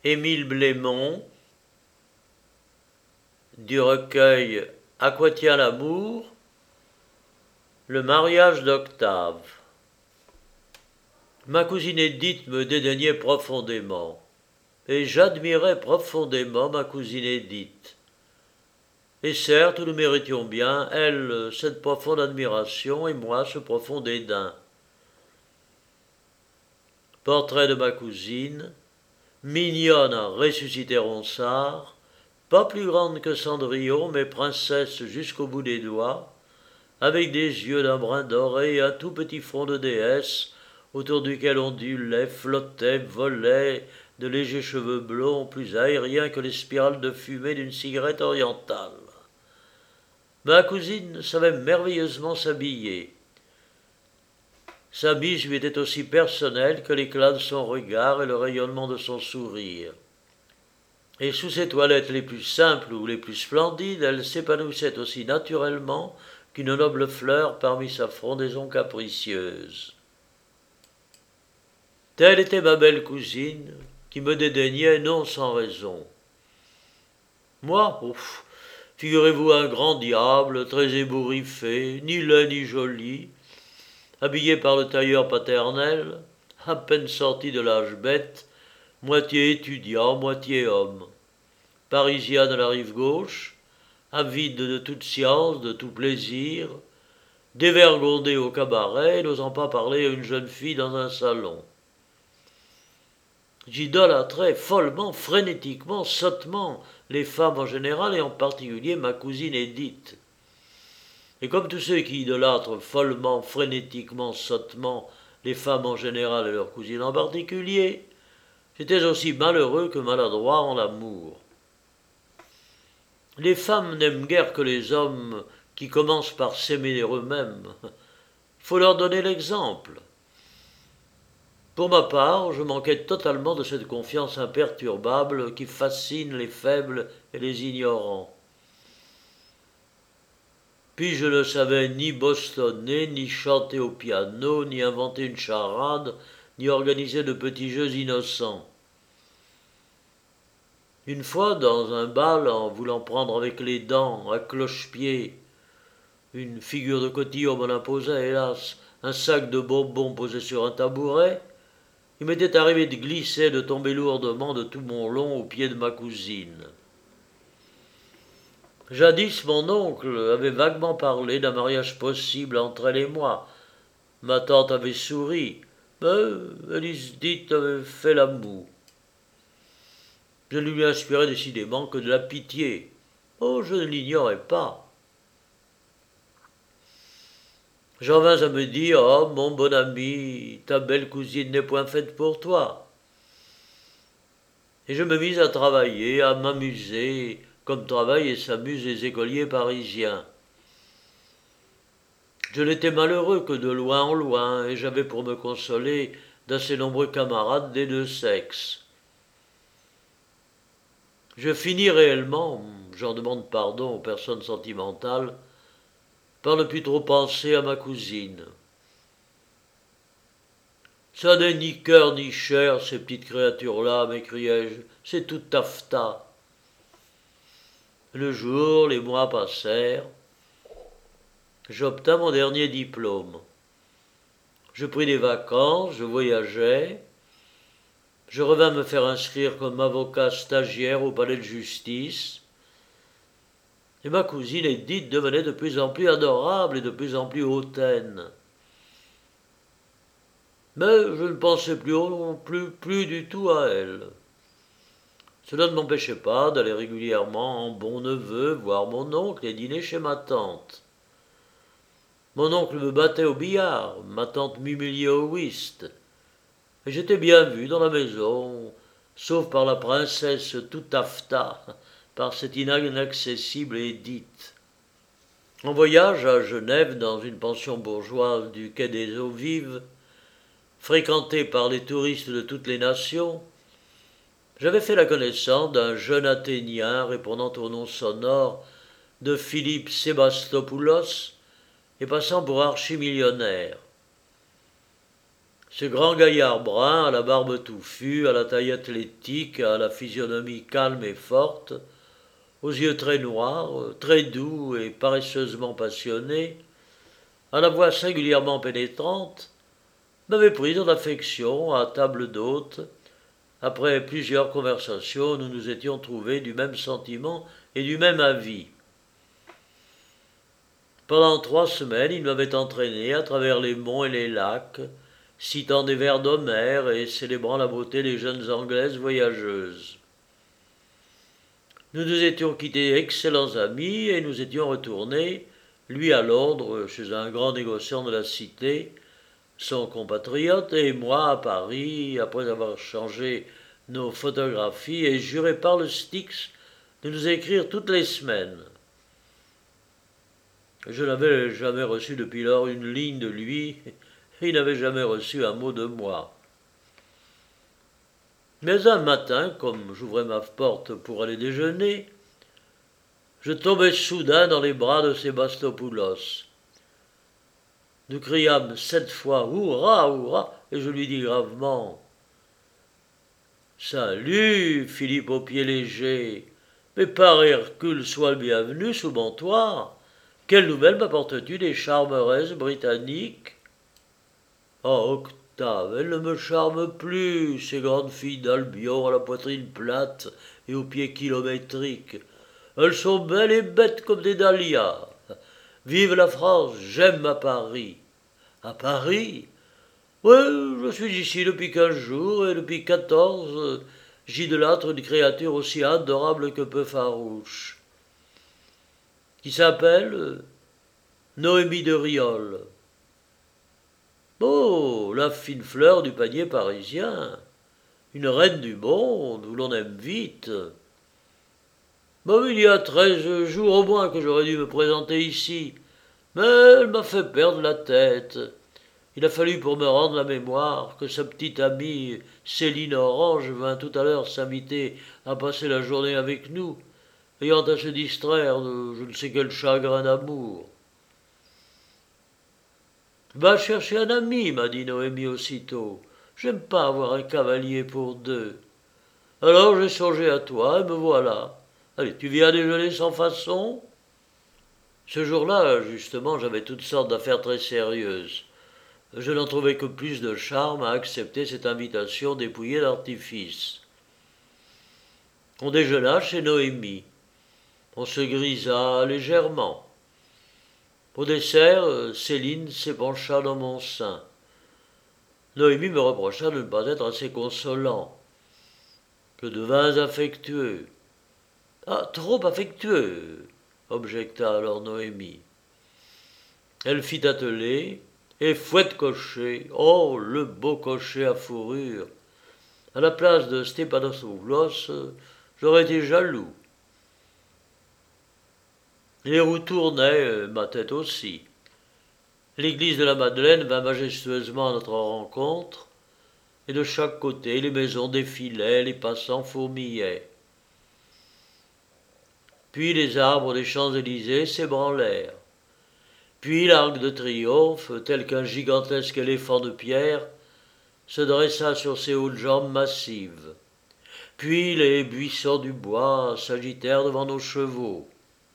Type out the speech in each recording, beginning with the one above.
Émile Blémont, du recueil À quoi tient l'amour, le mariage d'Octave. Ma cousine Édith me dédaignait profondément, et j'admirais profondément ma cousine Édith. Et certes, nous méritions bien, elle, cette profonde admiration, et moi, ce profond dédain. Portrait de ma cousine, mignonne à ressusciter Ronsard, pas plus grande que Cendrillon, mais princesse jusqu'au bout des doigts, avec des yeux d'un brun doré et un tout petit front de déesse, autour duquel ondulaient, flottaient, volaient de légers cheveux blonds plus aériens que les spirales de fumée d'une cigarette orientale. Ma cousine savait merveilleusement s'habiller. Sa mise lui était aussi personnelle que l'éclat de son regard et le rayonnement de son sourire. Et sous ses toilettes les plus simples ou les plus splendides, elle s'épanouissait aussi naturellement qu'une noble fleur parmi sa frondaison capricieuse. Telle était ma belle cousine, qui me dédaignait non sans raison. Moi, figurez-vous un grand diable, très ébouriffé, ni laid ni joli, habillé par le tailleur paternel, à peine sorti de l'âge bête, moitié étudiant, moitié homme, parisien de la rive gauche, avide de toute science, de tout plaisir, dévergondé au cabaret, n'osant pas parler à une jeune fille dans un salon. J'idolâtrais follement, frénétiquement, sottement les femmes en général et en particulier ma cousine Édith. Et comme tous ceux qui idolâtrent follement, frénétiquement, sottement les femmes en général et leurs cousines en particulier, j'étais aussi malheureux que maladroit en amour. Les femmes n'aiment guère que les hommes qui commencent par s'aimer eux-mêmes. Il faut leur donner l'exemple. Pour ma part, je manquais totalement de cette confiance imperturbable qui fascine les faibles et les ignorants. Puis je ne savais ni bostonner, ni chanter au piano, ni inventer une charade, ni organiser de petits jeux innocents. Une fois, dans un bal, en voulant prendre avec les dents, à cloche-pied, une figure de cotillon m'en imposait, hélas, un sac de bonbons posé sur un tabouret, il m'était arrivé de glisser, de tomber lourdement de tout mon long aux pieds de ma cousine. Jadis, mon oncle avait vaguement parlé d'un mariage possible entre elle et moi. Ma tante avait souri, mais Élisdith avait fait la moue. Je ne lui inspirais décidément que de la pitié. Oh, je ne l'ignorais pas. J'en vins à me dire, oh, mon bon ami, ta belle cousine n'est point faite pour toi. Et je me mis à travailler, à m'amuser, comme travaillent et s'amusent les écoliers parisiens. Je n'étais malheureux que de loin en loin, et j'avais pour me consoler d'assez nombreux camarades des deux sexes. Je finis réellement, j'en demande pardon aux personnes sentimentales, par ne plus trop penser à ma cousine. Ça n'est ni cœur ni chair, ces petites créatures-là, m'écriai-je, c'est tout taffetas. Le jour, les mois passèrent. J'obtins mon dernier diplôme. Je pris des vacances, je voyageai. Je revins me faire inscrire comme avocat stagiaire au palais de justice. Et ma cousine Édith devenait de plus en plus adorable et de plus en plus hautaine. Mais je ne pensais plus du tout à elle. Cela ne m'empêchait pas d'aller régulièrement en bon neveu voir mon oncle et dîner chez ma tante. Mon oncle me battait au billard, ma tante m'humiliait au whist. Et j'étais bien vu dans la maison, sauf par la princesse tout taffetas, par cette inaccessible Édith. En voyage à Genève, dans une pension bourgeoise du quai des Eaux Vives, fréquentée par les touristes de toutes les nations, j'avais fait la connaissance d'un jeune Athénien répondant au nom sonore de Philippe Sébastopoulos et passant pour archimillionnaire. Ce grand gaillard brun, à la barbe touffue, à la taille athlétique, à la physionomie calme et forte, aux yeux très noirs, très doux et paresseusement passionnés, à la voix singulièrement pénétrante, m'avait pris en affection à table d'hôte. Après plusieurs conversations, nous nous étions trouvés du même sentiment et du même avis. Pendant 3 semaines, il m'avait entraîné à travers les monts et les lacs, citant des vers d'Homère et célébrant la beauté des jeunes Anglaises voyageuses. Nous nous étions quittés excellents amis et nous étions retournés, lui à Londres, chez un grand négociant de la cité, son compatriote, et moi à Paris, après avoir changé nos photographies et juré par le Styx de nous écrire toutes les semaines. Je n'avais jamais reçu depuis lors une ligne de lui, et il n'avait jamais reçu un mot de moi. Mais un matin, comme j'ouvrais ma porte pour aller déjeuner, je tombai soudain dans les bras de Sébastopoulos. Nous criâmes 7 fois « Hurrah, hurrah !» et je lui dis gravement « Salut, Philippe aux pieds légers, mais par Hercule, sois le bienvenu sous mon toit. Quelle nouvelle m'apportes-tu des charmeresses britanniques ?» Oh, Octave, elles ne me charment plus, ces grandes filles d'Albion à la poitrine plate et aux pieds kilométriques. Elles sont belles et bêtes comme des dahlias. Vive la France, j'aime à Paris. À Paris? Oui, je suis ici depuis 15 jours et depuis 14, j'idolâtre une créature aussi adorable que peu farouche, qui s'appelle Noémie de Riol. Oh, la fine fleur du panier parisien, une reine du monde, où l'on aime vite. Il y a 13 jours au moins que j'aurais dû me présenter ici, mais elle m'a fait perdre la tête. Il a fallu pour me rendre la mémoire que sa petite amie Céline Orange vint tout à l'heure s'inviter à passer la journée avec nous, ayant à se distraire de je ne sais quel chagrin d'amour. Va chercher un ami, m'a dit Noémie aussitôt. J'aime pas avoir un cavalier pour deux. Alors j'ai songé à toi et me voilà. Allez, tu viens déjeuner sans façon? Ce jour-là, justement, j'avais toutes sortes d'affaires très sérieuses. Je n'en trouvais que plus de charme à accepter cette invitation dépouillée d'artifice. On déjeuna chez Noémie. On se grisa légèrement. Au dessert, Céline s'épancha dans mon sein. Noémie me reprocha de ne pas être assez consolant. Je devins affectueux. Ah, trop affectueux, objecta alors Noémie. Elle fit atteler, et fouette cocher, oh, le beau cocher à fourrure. À la place de Stéphanopoulos, j'aurais été jaloux. Les roues tournaient, ma tête aussi. L'église de la Madeleine vint majestueusement à notre rencontre, et de chaque côté les maisons défilaient, les passants fourmillaient. Puis les arbres des Champs-Élysées s'ébranlèrent. Puis l'Arc de Triomphe, tel qu'un gigantesque éléphant de pierre, se dressa sur ses hautes jambes massives. Puis les buissons du bois s'agitèrent devant nos chevaux.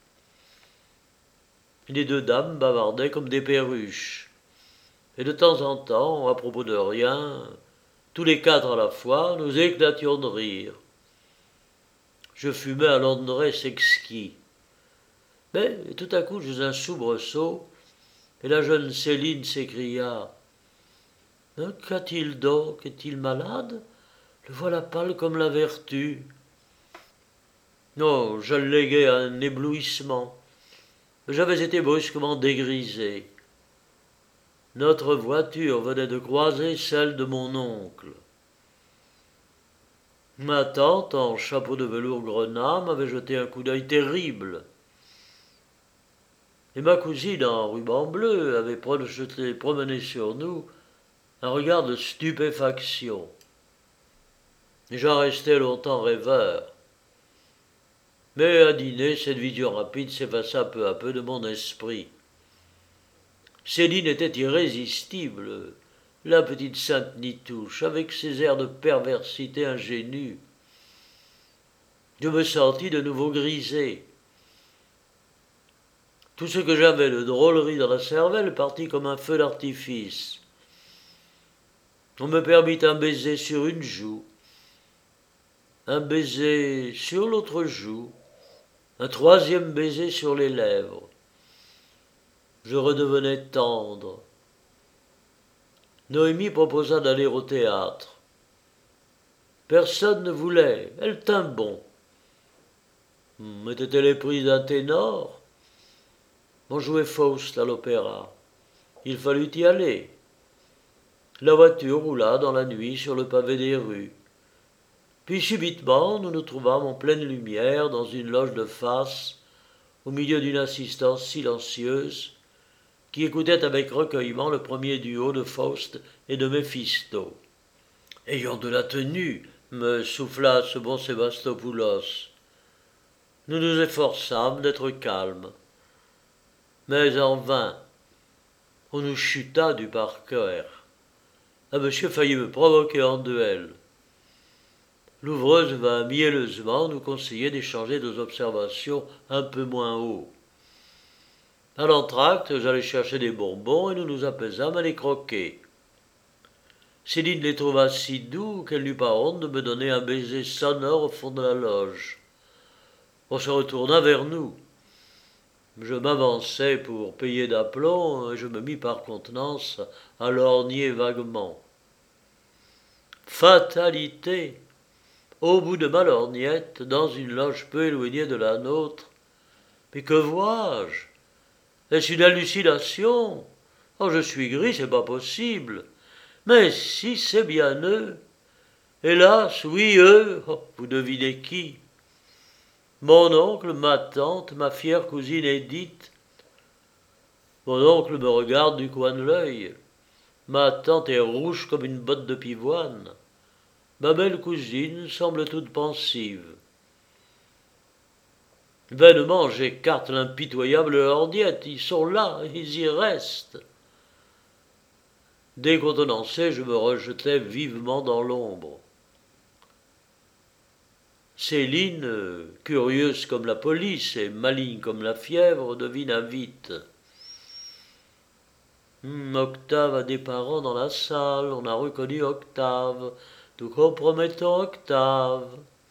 Les 2 dames bavardaient comme des perruches. Et de temps en temps, à propos de rien, tous les 4 à la fois, nous éclations de rire. Je fumais un Londres exquis. Mais tout à coup, j'eus un soubresaut, et la jeune Céline s'écria « Qu'a-t-il donc? Est-il malade? Le voilà pâle comme la vertu. » Non, j'alléguai un éblouissement. J'avais été brusquement dégrisé. Notre voiture venait de croiser celle de mon oncle. Ma tante, en chapeau de velours grenat, m'avait jeté un coup d'œil terrible. Et ma cousine, en ruban bleu, avait promené sur nous un regard de stupéfaction. Et j'en restais longtemps rêveur. Mais à dîner, cette vision rapide s'effaça peu à peu de mon esprit. Céline était irrésistible. la petite sainte Nitouche, avec ses airs de perversité ingénue. Je me sentis de nouveau grisé. Tout ce que j'avais de drôlerie dans la cervelle partit comme un feu d'artifice. On me permit un baiser sur une joue, un baiser sur l'autre joue, un troisième baiser sur les lèvres. Je redevenais tendre. Noémie proposa d'aller au théâtre. Personne ne voulait, elle tint bon. Était-elle éprise d'un ténor? On jouait Faust à l'opéra. Il fallut y aller. La voiture roula dans la nuit sur le pavé des rues. Puis subitement, nous nous trouvâmes en pleine lumière dans une loge de face, au milieu d'une assistance silencieuse, qui écoutait avec recueillement le premier duo de Faust et de Méphisto. « Ayons de la tenue » me souffla ce bon Sébastopoulos. Nous nous efforçâmes d'être calmes. Mais en vain. On nous chuta du parquet. Un monsieur faillit me provoquer en duel. L'ouvreuse vint mielleusement nous conseiller d'échanger nos observations un peu moins haut. À l'entracte, j'allais chercher des bonbons et nous nous apaisâmes à les croquer. Céline les trouva si doux qu'elle n'eut pas honte de me donner un baiser sonore au fond de la loge. On se retourna vers nous. Je m'avançai pour payer d'aplomb et je me mis par contenance à lorgner vaguement. Fatalité! Au bout de ma lorgnette, dans une loge peu éloignée de la nôtre. Mais que vois-je? Est-ce une hallucination? Oh, je suis gris, c'est pas possible. Mais si, c'est bien eux. Hélas, oui, eux. Oh, vous devinez qui? Mon oncle, ma tante, ma fière cousine Édith. Mon oncle me regarde du coin de l'œil. Ma tante est rouge comme une botte de pivoine. Ma belle cousine semble toute pensive. Vainement, j'écarte l'impitoyable lorgnette. Ils sont là, ils y restent. Décontenancé, je me rejetai vivement dans l'ombre. Céline, curieuse comme la police et maligne comme la fièvre, devina vite. Octave a des parents dans la salle, on a reconnu Octave, tout compromettant Octave.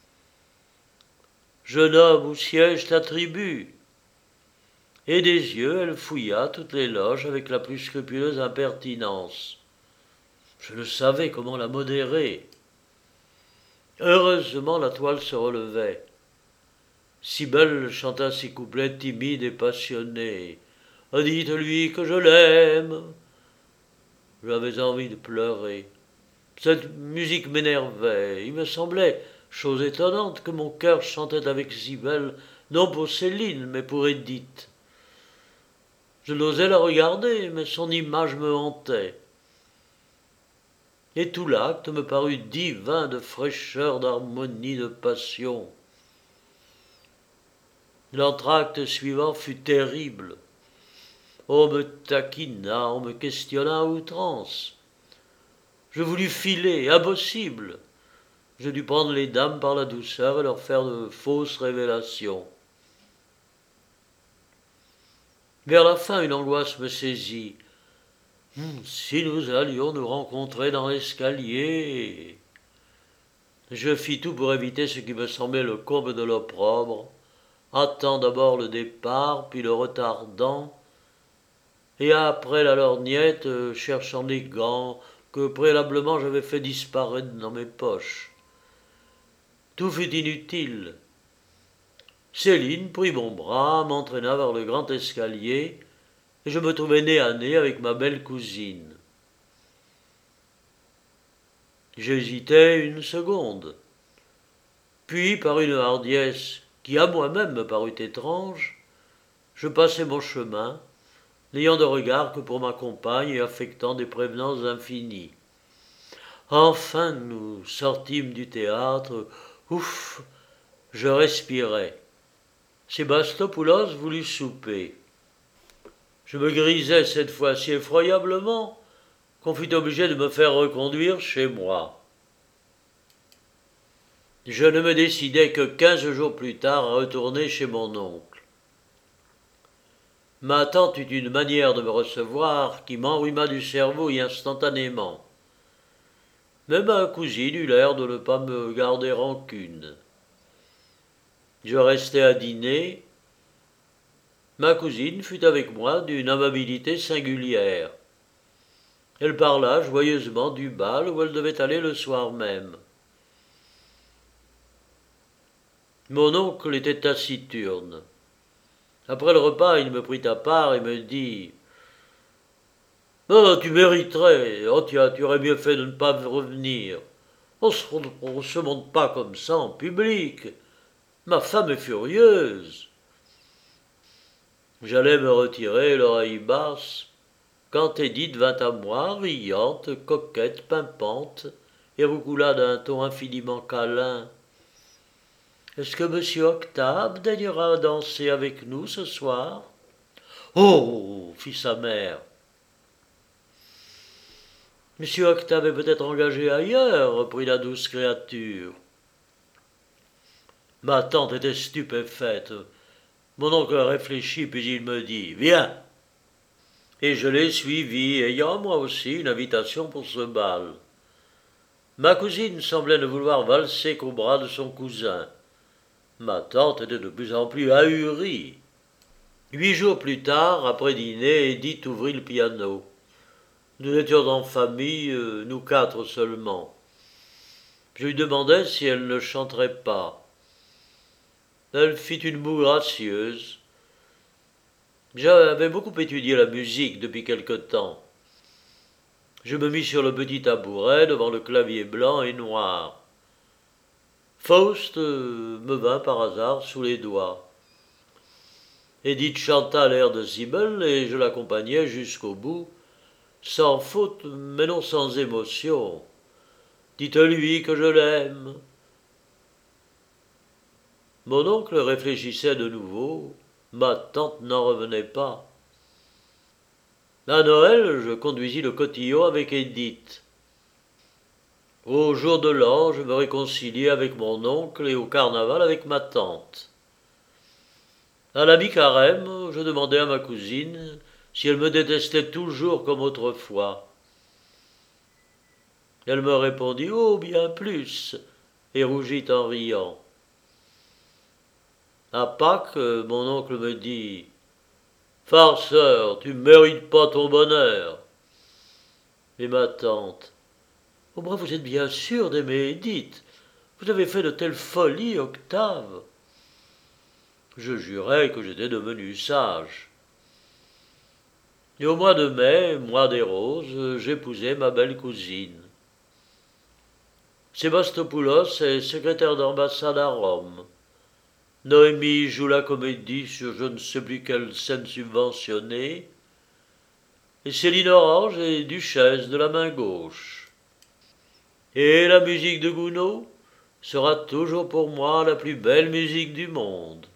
Jeune homme, où siège ta tribu? Et des yeux, elle fouilla toutes les loges avec la plus scrupuleuse impertinence. Je ne savais comment la modérer. Heureusement, la toile se relevait. Cybèle chanta ses couplets timides et passionnés. « Dites-lui que je l'aime !» J'avais envie de pleurer. Cette musique m'énervait. Il me semblait, chose étonnante, que mon cœur chantait avec Cybèle, non pour Céline, mais pour Édith. Je n'osais la regarder, mais son image me hantait. Et tout l'acte me parut divin de fraîcheur, d'harmonie, de passion. L'entracte suivant fut terrible. On me taquina, on me questionna à outrance. Je voulus filer, impossible. Je dus prendre les dames par la douceur et leur faire de fausses révélations. Vers la fin, une angoisse me saisit. Si nous allions nous rencontrer dans l'escalier. Je fis tout pour éviter ce qui me semblait le comble de l'opprobre, hâtant d'abord le départ, puis le retardant, et après la lorgnette, cherchant des gants que préalablement j'avais fait disparaître dans mes poches. Tout fut inutile. Céline prit mon bras, m'entraîna vers le grand escalier, et je me trouvai nez à nez avec ma belle cousine. J'hésitai une seconde. Puis, par une hardiesse qui à moi-même me parut étrange, je passai mon chemin, n'ayant de regard que pour ma compagne et affectant des prévenances infinies. Enfin, nous sortîmes du théâtre. Ouf, je respirais. Sébastopoulos voulut souper. Je me grisais cette fois si effroyablement qu'on fut obligé de me faire reconduire chez moi. Je ne me décidai que 15 jours plus tard à retourner chez mon oncle. Ma tante eut une manière de me recevoir qui m'enrhuma du cerveau instantanément. Mais ma cousine eut l'air de ne pas me garder rancune. Je restai à dîner. Ma cousine fut avec moi d'une amabilité singulière. Elle parla joyeusement du bal où elle devait aller le soir même. Mon oncle était taciturne. Après le repas, il me prit à part et me dit « Oh, tu mériterais, oh tiens, tu aurais mieux fait de ne pas revenir. On se monte pas comme ça en public. Ma femme est furieuse. » J'allais me retirer, l'oreille basse, quand Édith vint à moi, riante, coquette, pimpante, et roucoula d'un ton infiniment câlin. « Est-ce que monsieur Octave daignera danser avec nous ce soir ?»« Oh !» fit sa mère. « Monsieur Octave est peut-être engagé ailleurs, » reprit la douce créature. Ma tante était stupéfaite. Mon oncle réfléchit, puis il me dit « Viens !» Et je l'ai suivi, ayant moi aussi une invitation pour ce bal. Ma cousine semblait ne vouloir valser qu'au bras de son cousin. Ma tante était de plus en plus ahurie. 8 jours plus tard, après dîner, Édith ouvrit le piano. Nous étions en famille, nous 4 seulement. Je lui demandai si elle ne chanterait pas. Elle fit une moue gracieuse. J'avais beaucoup étudié la musique depuis quelque temps. Je me mis sur le petit tabouret devant le clavier blanc et noir. Faust me vint par hasard sous les doigts. Édith chanta l'air de Sibylle et je l'accompagnai jusqu'au bout, sans faute mais non sans émotion. Dites-lui que je l'aime. Mon oncle réfléchissait de nouveau. Ma tante n'en revenait pas. À Noël, je conduisis le cotillon avec Édith. Au jour de l'an, je me réconciliai avec mon oncle et au carnaval avec ma tante. À la mi-carême, je demandai à ma cousine si elle me détestait toujours comme autrefois. Elle me répondit « Oh, bien plus !» et rougit en riant. À Pâques, mon oncle me dit « Farceur, tu ne mérites pas ton bonheur !» Et ma tante « Au moins vous êtes bien sûr d'aimer Édith. Vous avez fait de telles folies, Octave. » Je jurai que j'étais devenu sage. Et au mois de mai, mois des roses, j'épousai ma belle cousine. Sébastopoulos est secrétaire d'ambassade à Rome. Noémie joue la comédie sur je ne sais plus quelle scène subventionnée, et Céline Orange est duchesse de la main gauche. Et la musique de Gounod sera toujours pour moi la plus belle musique du monde.